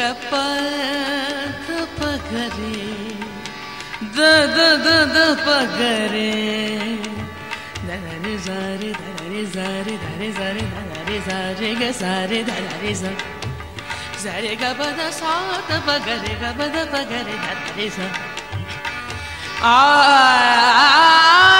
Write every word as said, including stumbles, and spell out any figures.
प ध प ग रे द द द द प ग रे ध रे सा रे ध रे सा रे ध रे सा रे ध रे सा रे ग सा रे ध रे सा सा रे ग प ध सा ध प ग रे ग प ध प ग रे ध रे सा आ